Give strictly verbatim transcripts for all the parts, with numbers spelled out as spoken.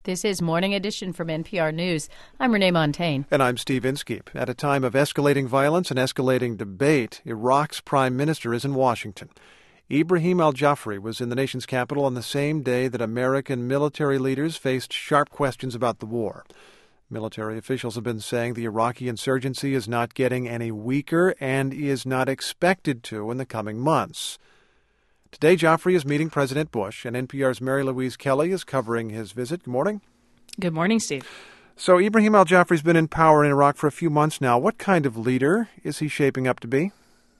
This is Morning Edition from N P R News. I'm Renee Montaigne. And I'm Steve Inskeep. At a time of escalating violence and escalating debate, Iraq's prime minister is in Washington. Ibrahim al-Jafari was in the nation's capital on the same day that American military leaders faced sharp questions about the war. Military officials have been saying the Iraqi insurgency is not getting any weaker and is not expected to in the coming months. Today, Jafari is meeting President Bush, and N P R's Mary Louise Kelly is covering his visit. Good morning. Good morning, Steve. So Ibrahim al-Jafari's been in power in Iraq for a few months now. What kind of leader is he shaping up to be?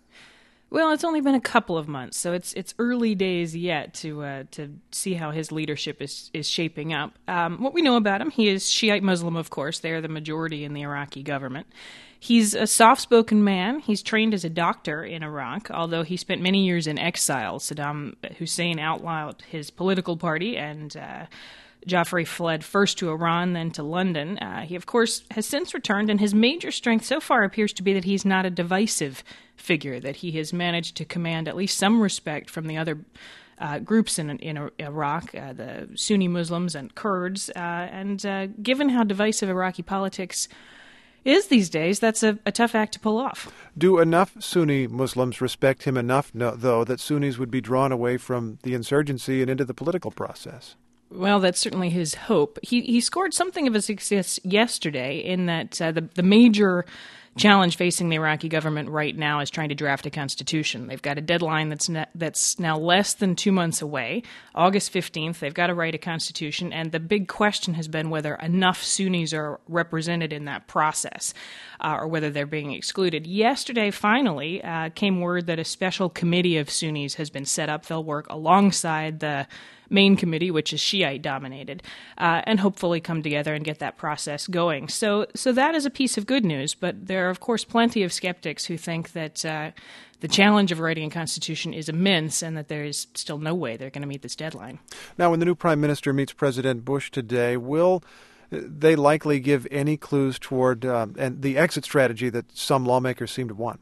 Well, it's only been a couple of months, so it's it's early days yet to uh, to see how his leadership is, is shaping up. Um, what we know about him, he is Shiite Muslim, of course. They are the majority in the Iraqi government. He's a soft-spoken man. He's trained as a doctor in Iraq, although he spent many years in exile. Saddam Hussein outlawed his political party, and uh, Jafari fled first to Iran, then to London. Uh, he, of course, has since returned, and his major strength so far appears to be that he's not a divisive figure, that he has managed to command at least some respect from the other uh, groups in, in Iraq, uh, the Sunni Muslims and Kurds. Uh, and uh, given how divisive Iraqi politics is these days, that's a, a tough act to pull off. Do enough Sunni Muslims respect him enough, no, though, that Sunnis would be drawn away from the insurgency and into the political process? Well, that's certainly his hope. He he scored something of a success yesterday in that uh, the, the major challenge facing the Iraqi government right now is trying to draft a constitution. They've got a deadline that's ne- that's now less than two months away, August fifteenth. They've got to write a constitution, and the big question has been whether enough Sunnis are represented in that process uh, or whether they're being excluded. Yesterday, finally, uh, came word that a special committee of Sunnis has been set up. They'll work alongside the main committee, which is Shiite-dominated, uh, and hopefully come together and get that process going. So so that is a piece of good news, but there are, of course, plenty of skeptics who think that uh, the challenge of writing a constitution is immense and that there is still no way they're going to meet this deadline. Now, when the new prime minister meets President Bush today, will they likely give any clues toward uh, and the exit strategy that some lawmakers seem to want?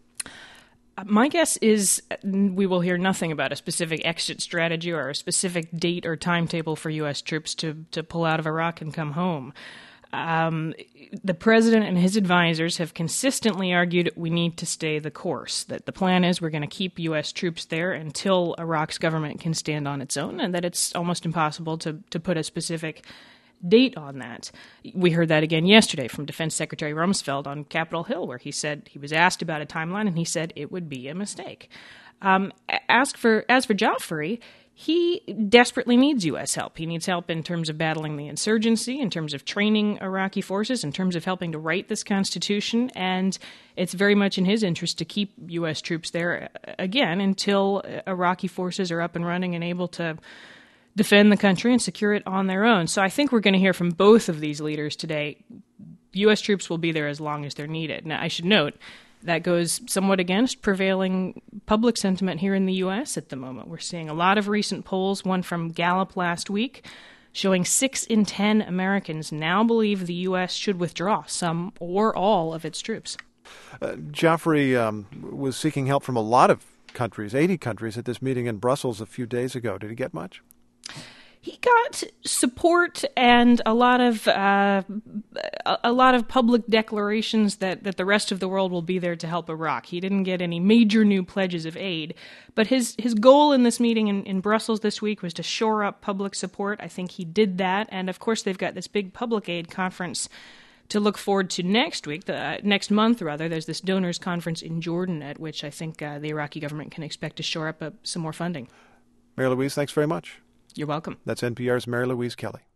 My guess is we will hear nothing about a specific exit strategy or a specific date or timetable for U S troops to, to pull out of Iraq and come home. Um, the president and his advisors have consistently argued we need to stay the course, that the plan is we're going to keep U S troops there until Iraq's government can stand on its own, and that it's almost impossible to, to put a specific date on that. We heard that again yesterday from Defense Secretary Rumsfeld on Capitol Hill, where he said he was asked about a timeline, and he said it would be a mistake. Um, ask for as for Jafari, he desperately needs U S help. He needs help in terms of battling the insurgency, in terms of training Iraqi forces, in terms of helping to write this constitution, and it's very much in his interest to keep U S troops there, again, until Iraqi forces are up and running and able to defend the country and secure it on their own. So I think we're going to hear from both of these leaders today. U S troops will be there as long as they're needed. Now, I should note that goes somewhat against prevailing public sentiment here in the U S at the moment. We're seeing a lot of recent polls, one from Gallup last week, showing six in ten Americans now believe the U S should withdraw some or all of its troops. Uh, Jafari um, was seeking help from a lot of countries, eighty countries, at this meeting in Brussels a few days ago. Did he get much? He got support and a lot of uh, a lot of public declarations that, that the rest of the world will be there to help Iraq. He didn't get any major new pledges of aid, but his, his goal in this meeting in, in Brussels this week was to shore up public support. I think he did that, and of course they've got this big public aid conference to look forward to next week, the, uh, next month rather. There's this donors conference in Jordan at which I think uh, the Iraqi government can expect to shore up uh, some more funding. Mary Louise, thanks very much. You're welcome. That's N P R's Mary Louise Kelly.